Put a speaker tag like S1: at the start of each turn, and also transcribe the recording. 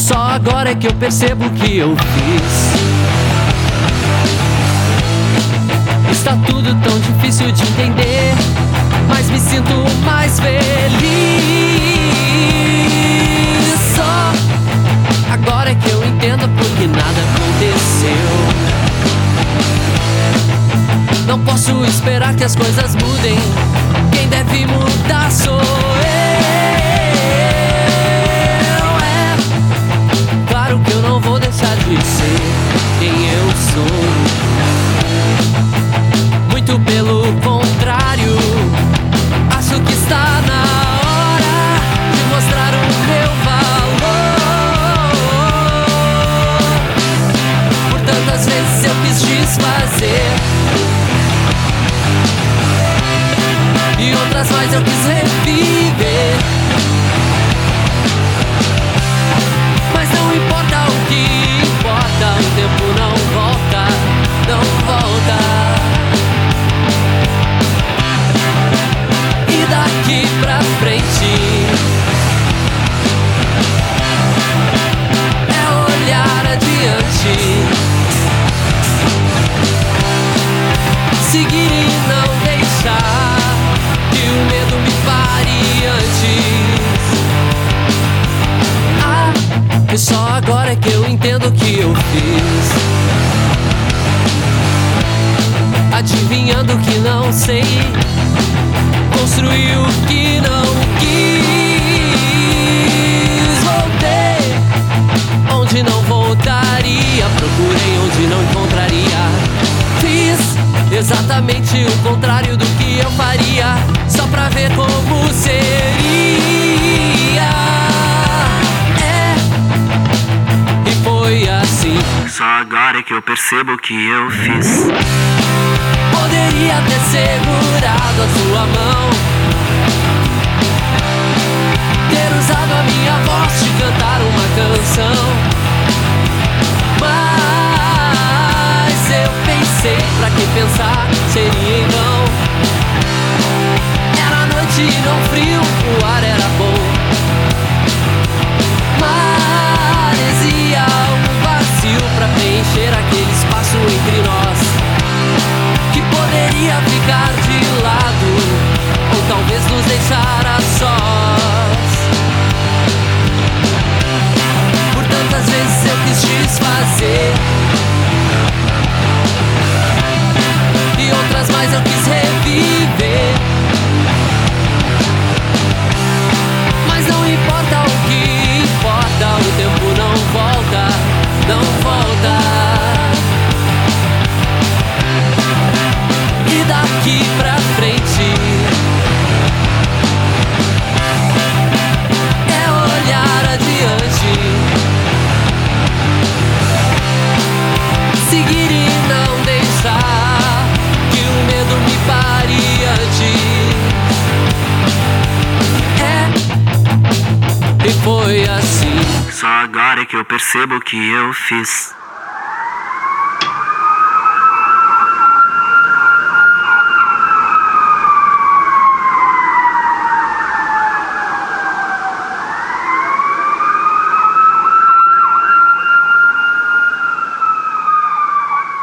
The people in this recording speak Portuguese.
S1: Só agora é que eu percebo o que eu fiz. Está tudo tão difícil de entender, mas me sinto mais feliz. Só agora é que eu entendo porque nada aconteceu. Não posso esperar que as coisas mudem. Quem deve mudar sou eu. É claro que eu não vou deixar de ser quem eu sou. Muito pelo contrário, acho que está na hora de mostrar o meu valor. Por tantas vezes eu quis desfazer, e outras mais eu quis reviver. Mas não importa o que importa, o tempo não volta, não volta. E daqui pra frente é olhar adiante, seguir e não deixar que o medo me pare antes. E só agora é que eu entendo o que eu fiz, adivinhando o que não sei, construí o que não quis. Voltei onde não voltaria, procurei onde não encontraria. Fiz exatamente o contrário do que eu faria, só pra ver como seria. E foi assim.
S2: Só agora é que eu percebo o que eu fiz.
S1: Poderia ter segurado a sua mão, ter usado a minha voz de cantar uma canção. Mas eu pensei, pra que pensar seria em vão. Era noite e não frio, o ar era bom. Parecia um vazio pra preencher aquele espaço entre nós, que poderia ficar de lado, ou talvez nos deixar a sós. Por tantas vezes eu quis desfazer, e outras mais eu quis reviver. Mas não importa o que importa, o tempo não volta, não volta. E daqui pra frente é olhar adiante, seguir e não deixar que o medo me pare antes. E foi assim.
S2: Só agora é que eu percebo o que eu fiz.